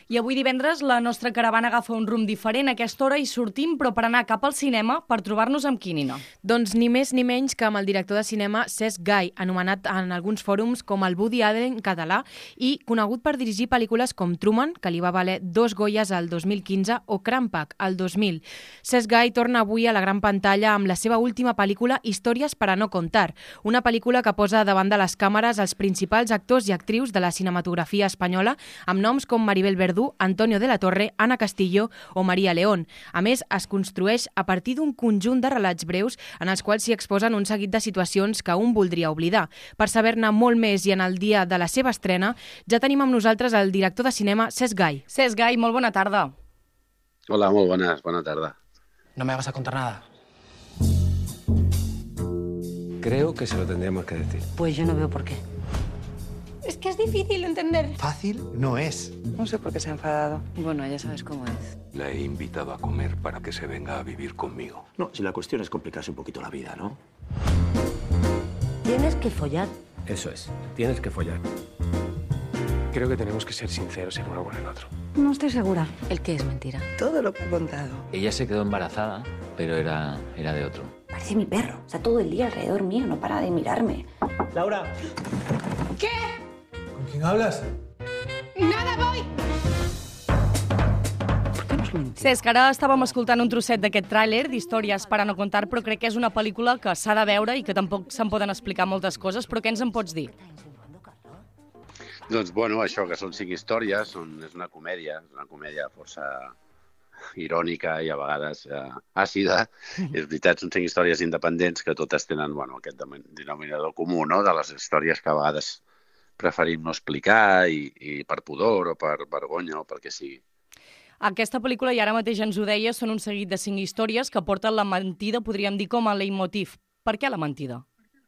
I avui divendres la nostra caravana agafa un rumb diferent. A aquesta hora hi sortim, però per anar cap al cinema per trobar-nos amb qui, Nina? Doncs ni més ni menys que amb el director de cinema Cesc Gai, anomenat en alguns fòrums com el Woody Allen català i conegut per dirigir pel·lícules com Truman, que li va valer 2 Goyes al 2015, o Crampac, al 2000. Cesc Gai torna avui a la gran pantalla amb la seva última pel·lícula Històries para no contar, una pel·lícula que posa davant de les càmeres els principals actors i actrius de la cinematografia espanyola, amb noms com Maribel Verdú, Antonio de la Torre, Ana Castillo o María León. A més, es construeix a partir d'un conjunt de relats breus en els quals s'hi exposen un seguit de situacions que un voldria oblidar. Per saber-ne molt més i en el dia de la seva estrena, ja tenim amb nosaltres el director de cinema Cesc Gai. Cesc Gai, molt bona tarda. Hola, molt bona tarda. No me vas a contar nada. Creo que se lo tendríamos que decir. Pues yo no veo por qué. Es que es difícil entender. Fácil no es. No sé por qué se ha enfadado. Bueno, ya sabes cómo es. La he invitado a comer para que se venga a vivir conmigo. No, si la cuestión es complicarse un poquito la vida, ¿no? Tienes que follar. Eso es, tienes que follar. Creo que tenemos que ser sinceros el uno con el otro. No estoy segura. ¿El qué es mentira? Todo lo que he contado. Ella se quedó embarazada, pero era de otro. Parece mi perro. Está todo el día alrededor mío, no para de mirarme. Laura. ¿Qué? ¿Con quién hablas? ¡Nada, voy! Cesc, ara estàvem escoltant un trosset d'aquest tràiler d'Històries para no contar, però crec que és una pel·lícula que s'ha de veure i que tampoc se'n poden explicar moltes coses, però què ens en pots dir? Doncs, bueno, això, que són 5 històries, és una comèdia força irònica i a vegades àcida. És veritat, són 5 històries independents que totes tenen, bueno, aquest denominador comú, no?, de les històries que a vegades preferim no explicar i per pudor o per vergonya o pel que sigui. Aquesta pel·lícula, i ara mateix ens ho deia, són un seguit de 5 històries que porten la mentida, podríem dir, com a leitmotiv. Per què la mentida?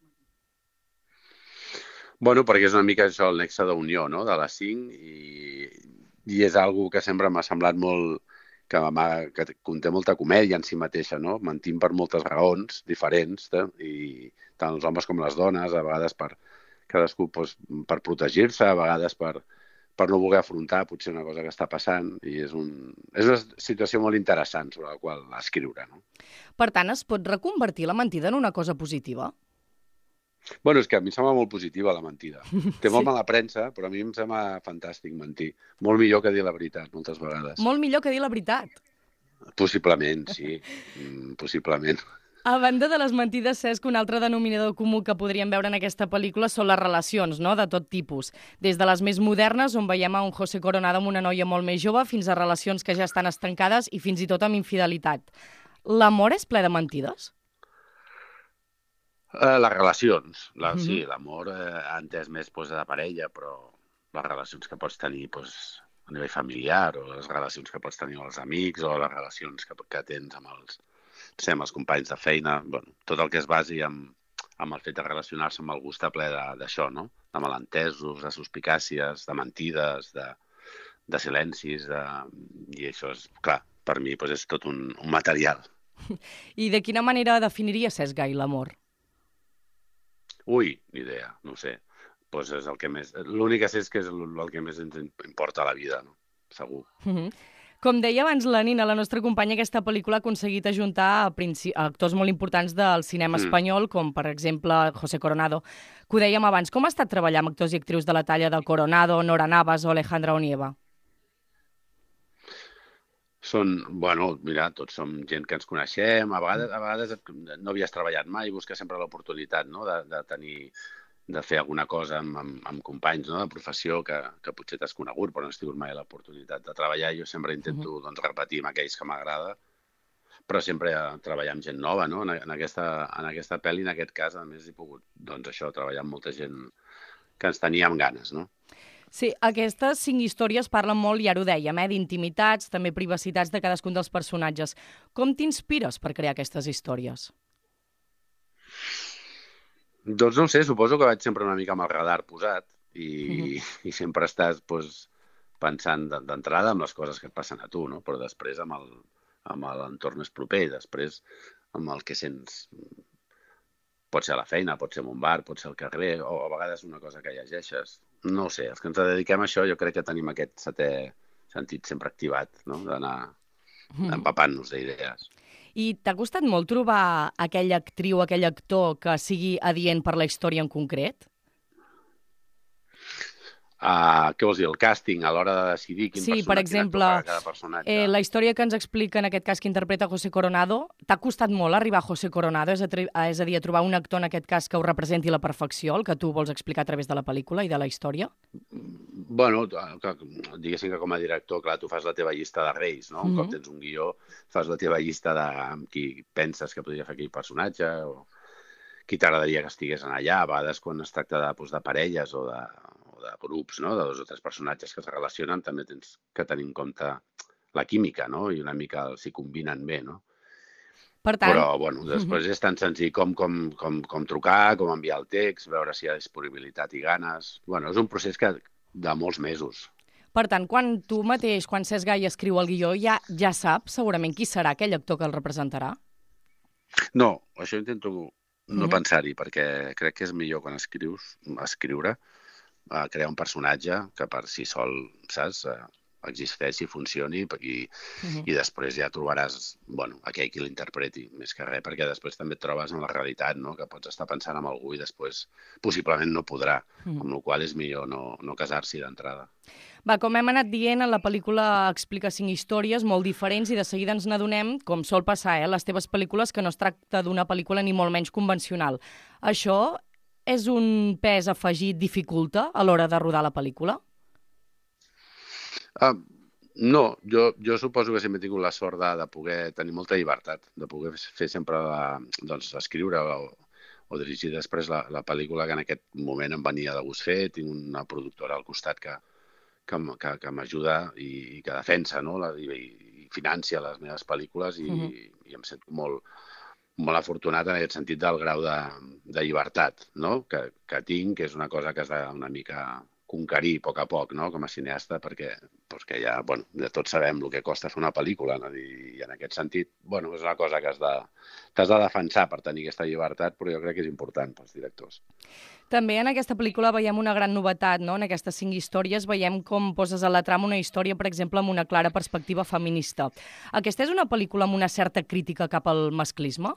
Bueno, perquè és una mica això, el nexe d'unió, no?, de les 5 i és algo que sempre m'ha semblat molt que conté molta comèdia en si mateixa, no? Mentim per moltes raons diferents, i tant els homes com les dones, a vegades per cadascú per protegir-se, a vegades per no voler afrontar potser una cosa que està passant, i és una situació molt interessant sobre la qual escriure, no? Per tant, es pot reconvertir la mentida en una cosa positiva? Bueno, és que a mi em sembla molt positiva la mentida. Té molt mala premsa, però a mi em sembla fantàstic mentir. Molt millor que dir la veritat, moltes vegades. Molt millor que dir la veritat? Possiblement, sí. Possiblement. A banda de les mentides, Cesc, un altre denominador comú que podríem veure en aquesta pel·lícula són les relacions, no?, de tot tipus. Des de les més modernes, on veiem a un José Coronado amb una noia molt més jove, fins a relacions que ja estan estancades i fins i tot amb infidelitat. L'amor és ple de mentides? Les relacions. Sí, l'amor ha entès més de parella, però les relacions que pots tenir a nivell familiar, o les relacions que pots tenir amb els amics, o les relacions que tens amb els companys de feina, bueno, tot el que es basi amb el fet de relacionar-se amb algú està ple d'això, no? De malentesos, de suspicàcies, de mentides, de silencis, i això és, clar, per mi és tot un material. I de quina manera definiria Cesc Gai l'amor? Ui, ni idea, no ho sé. És el que més... L'únic que sé és que és el que més ens importa a la vida, no? Segur. Com deia abans la Nina, la nostra companya, aquesta pel·lícula ha aconseguit ajuntar actors molt importants del cinema espanyol, com per exemple José Coronado, que ho dèiem abans. Com ha estat treballar amb actors i actrius de la talla del Coronado, Nora Navas o Alejandra Onieva? Mira, tots som gent que ens coneixem, a vegades no havies treballat mai, busques sempre l'oportunitat, no?, de fer alguna cosa amb companys, no?, de professió que potser t'has conegut però no has tingut mai l'oportunitat de treballar. Jo sempre intento repetir amb aquells que m'agrada, però sempre treballar amb gent nova, no? En aquesta pel·li, en aquest cas, a més, he pogut treballar amb molta gent que ens teníem ganes, no? Sí, aquestes 5 històries parlen molt, ja ho dèiem, d'intimitats, també privacitats de cadascun dels personatges. Com t'inspires per crear aquestes històries? Doncs no ho sé, suposo que vaig sempre una mica amb el radar posat i sempre estàs pensant d'entrada en les coses que et passen a tu, no? Però després amb l'entorn més proper, després amb el que sents. Pot ser a la feina, pot ser en un bar, pot ser al carrer, o a vegades una cosa que llegeixes. No ho sé, els que ens dediquem a això jo crec que tenim aquest setè sentit sempre activat, no? D'anar empapant-nos d'idees. I t'ha costat molt trobar aquella actriu, aquell actor que sigui adient per la història en concret? Què vols dir, el càsting a l'hora de decidir quin Sí, per exemple, cada personatge? La història que ens explica en aquest cas que interpreta José Coronado, t'ha costat molt arribar a José Coronado, és a dir, a trobar un actor en aquest cas que ho representi a la perfecció, el que tu vols explicar a través de la pel·lícula i de la història? Bueno, diguéssim que com a director, clar, tu fas la teva llista de reis, no? Un cop tens un guió, fas la teva llista de amb qui penses que podria fer aquell personatge o qui t'agradaria que estigués allà. A vegades, quan es tracta de parelles o de grups, no? De 2 o 3 personatges que es relacionen, també tens que tenir en compte la química, no? I una mica si combinen bé, no? Per tant... Però, bueno, després és tan senzill com trucar, com enviar el text, veure si hi ha disponibilitat i ganes. Bueno, és un procés de molts mesos. Per tant, quan tu mateix, quan Cesc Gai escriu el guió, ja saps segurament qui serà aquell actor que el representarà? No, això intento no pensar-hi, perquè crec que és millor quan escriure, crear un personatge que per si sol, saps, existeixi, funcioni i després ja trobaràs aquell qui l'interpreti, més que res, perquè després també et trobes en la realitat, no? Que pots estar pensant en algú i després possiblement no podrà, amb la qual cosa és millor no casar-s'hi d'entrada. Va, com hem anat dient, la pel·lícula explica 5 històries molt diferents i de seguida ens n'adonem, com sol passar, les teves pel·lícules, que no es tracta d'una pel·lícula ni molt menys convencional. Això és un pes afegit, dificulta a l'hora de rodar la pel·lícula? No, jo suposo que sempre he tingut la sort de poder tenir molta llibertat, de poder fer sempre, escriure o dirigir després la pel·lícula que en aquest moment em venia de gust fer. Tinc una productora al costat que m'ajuda i que defensa, no? I financia les meves pel·lícules i em sento molt afortunat en aquest sentit del grau de llibertat, no? Que tinc, que és una cosa que has d'una mica conquerir a poc, no? Com a cineasta, perquè ja, tots sabem el que costa fer una pel·lícula, no? I en aquest sentit, és una cosa que t'has de defensar per tenir aquesta llibertat, però jo crec que és important pels directors. També en aquesta pel·lícula veiem una gran novetat, no? En aquestes 5 històries veiem com poses a la trama una història, per exemple, amb una clara perspectiva feminista. Aquesta és una pel·lícula amb una certa crítica cap al masclisme?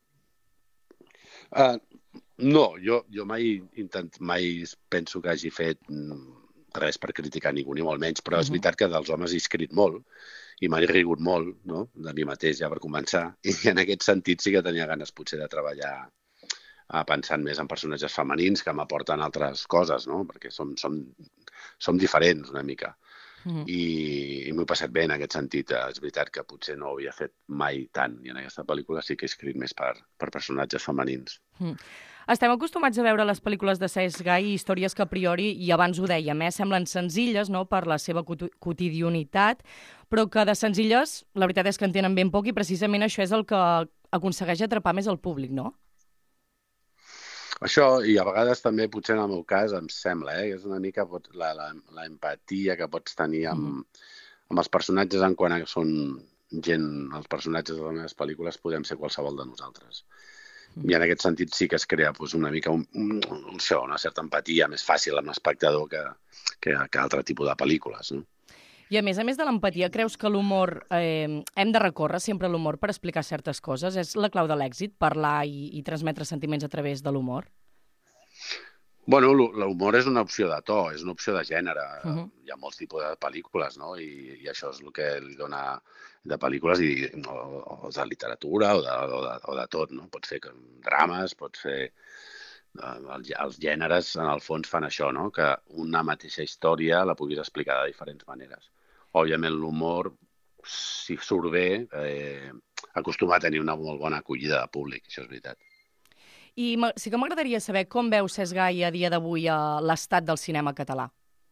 No, jo mai penso que hagi fet res per criticar ningú, ni molt menys, però és veritat que dels homes he escrit molt i m'he rigut molt, no? De mi mateix, ja per començar, i en aquest sentit sí que tenia ganes potser de treballar pensant més en personatges femenins que m'aporten altres coses, no? Perquè som diferents una mica. I m'ho he passat bé en aquest sentit. És veritat que potser no ho havia fet mai tant, i en aquesta pel·lícula sí que he escrit més per personatges femenins. Estem acostumats a veure les pel·lícules de Cesc Gai i històries que a priori, i abans ho dèiem, semblen senzilles, no?, per la seva quotidianitat, però que de senzilles la veritat és que en tenen ben poc i precisament això és el que aconsegueix atrapar més el públic, no? Això, i a vegades també, potser en el meu cas, em sembla, que és una mica la empatia que pots tenir amb els personatges en quan són gent, els personatges de les meves pel·lícules podem ser qualsevol de nosaltres. I en aquest sentit sí que es crea una mica una certa empatia més fàcil amb l'espectador que altre tipus de pel·lícules, no? I a més de l'empatia, creus que l'humor, hem de recórrer sempre a l'humor per explicar certes coses? És la clau de l'èxit, parlar i transmetre sentiments a través de l'humor? Bueno, l'humor és una opció de to, és una opció de gènere. Hi ha molts tipus de pel·lícules, no? I això és el que li dona de pel·lícules o de literatura o de tot, no? Pot fer drames, pot fer... Els gèneres, en el fons, fan això, no? Que una mateixa història la puguis explicar de diferents maneres. Òbviament, l'humor, si surt bé, acostuma a tenir una molt bona acollida de públic, això és veritat. I sí que m'agradaria saber com veu Cesc Gai a dia d'avui l'estat del cinema català.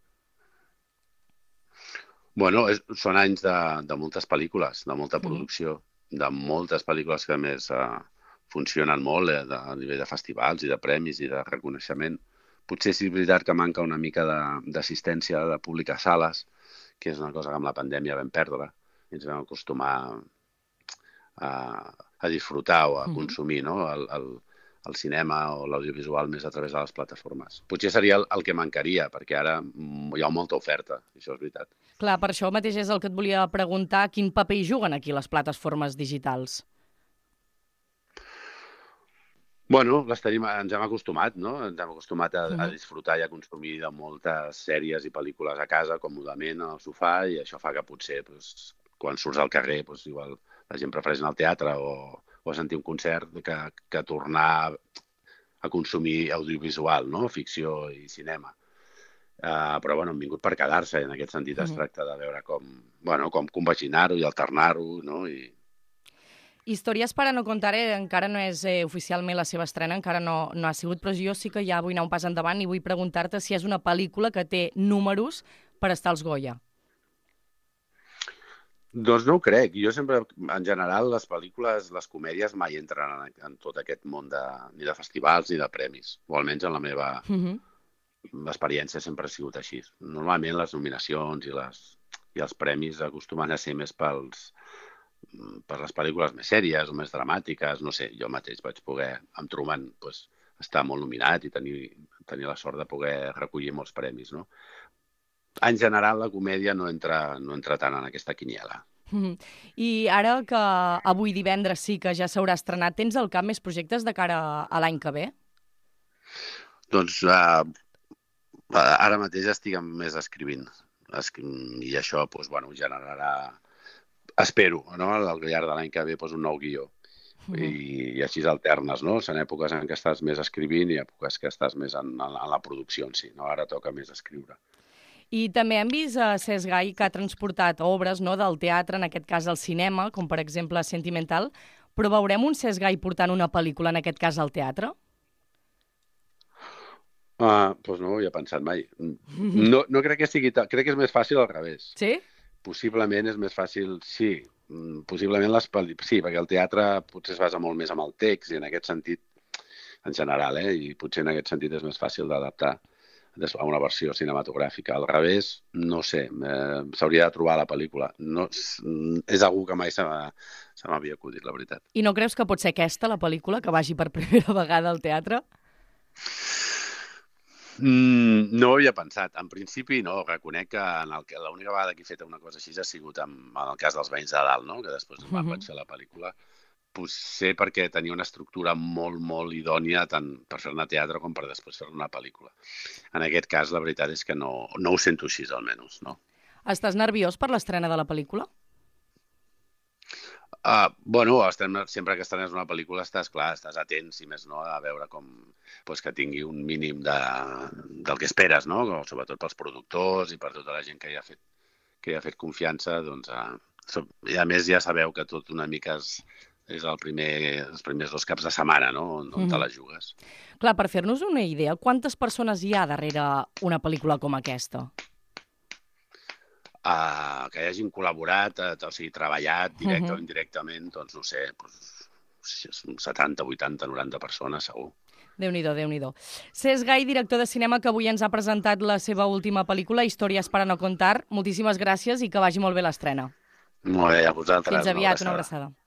Bueno, són anys de moltes pel·lícules, de molta producció, de moltes pel·lícules que a més funcionen molt a nivell de festivals i de premis i de reconeixement. Potser sí és veritat que manca una mica d'assistència de públic a sales, que és una cosa que amb la pandèmia vam perdre i ens vam acostumar a disfrutar o a consumir, no? El cinema o l'audiovisual més a través de les plataformes. Potser seria el que mancaria, perquè ara hi ha molta oferta, això és veritat. Clar, per això mateix és el que et volia preguntar, quin paper hi juguen aquí les plataformes digitals? Bueno, ens hem acostumat, no? Ens hem acostumat a disfrutar i a consumir de moltes sèries i pel·lícules a casa, còmodament, al sofà, i això fa que potser, quan surts al carrer, igual la gent prefereix anar al teatre o a sentir un concert que tornar a consumir audiovisual, no? Ficció i cinema. Però, bueno, han vingut per quedar-se, i en aquest sentit es tracta de veure com compaginar-ho i alternar-ho, no? Històries para no contar encara no és oficialment la seva estrena, encara no ha sigut, però jo sí que ja vull anar un pas endavant i vull preguntar-te si és una pel·lícula que té números per estar als Goya. Doncs no ho crec. Jo sempre, en general, les pel·lícules, les comèdies mai entren en tot aquest món ni de festivals ni de premis, o almenys en la meva experiència sempre ha sigut així. Normalment les nominacions i els premis acostumen a ser més per les pel·lícules més sèries o més dramàtiques, no sé, jo mateix vaig poder, amb Truman, estar molt nominat i tenir la sort de poder recollir molts premis, no? En general, la comèdia no entra tant en aquesta quiniela. I ara que avui divendres sí que ja s'haurà estrenat, tens al cap més projectes de cara a l'any que ve? Doncs ara mateix estic més escrivint i això generarà, espero, no? Al llarg de l'any que ve un nou guió. I així alternes, no? Són èpoques en què estàs més escrivint i èpoques que estàs més en la producció en si, no? Ara toca més escriure. I també hem vist a Cesc Gai que ha transportat obres, no, del teatre, en aquest cas al cinema, com per exemple Sentimental, però veurem un Cesc Gai portant una pel·lícula, en aquest cas al teatre? Doncs no ho havia pensat mai. No crec que sigui tal, crec que és més fàcil al revés. Sí? Possiblement és més fàcil, sí. Possiblement sí, perquè el teatre potser es basa molt més en el text i en aquest sentit, en general, i potser en aquest sentit és més fàcil d'adaptar a una versió cinematogràfica. Al revés, no sé, s'hauria de trobar la pel·lícula. No, és algú que mai se m'havia acudit, la veritat. I no creus que pot ser aquesta la pel·lícula, que vagi per primera vegada al teatre? No ho havia pensat. En principi, no. Reconec que l'única vegada que he fet una cosa així ha sigut en el cas dels Veïns de Dalt, no? Que després vaig fer la pel·lícula. Potser perquè tenia una estructura molt, molt idònia tant per fer-ne teatre com per després fer una pel·lícula. En aquest cas, la veritat és que no ho sento així, almenys, no? Estàs nerviós per l'estrena de la pel·lícula? Sempre que estrenes una pel·lícula estàs atent, si més no, a veure que tingui un mínim del que esperes, no? Sobretot pels productors i per tota la gent que hi ha fet confiança, i a més ja sabeu que tot una mica és els primers 2 caps de setmana, no? On te la jugues. Clar, per fer-nos una idea, quantes persones hi ha darrere una pel·lícula com aquesta? Que hagin col·laborat, treballat directe o indirectament, doncs no sé, 70, 80, 90 persones, segur. Déu-n'hi-do, Déu-n'hi-do. Cesc Gai, director de cinema, que avui ens ha presentat la seva última pel·lícula, Històries para no contar. Moltíssimes gràcies i que vagi molt bé l'estrena. Molt bé, a vosaltres. Fins aviat, una abraçada.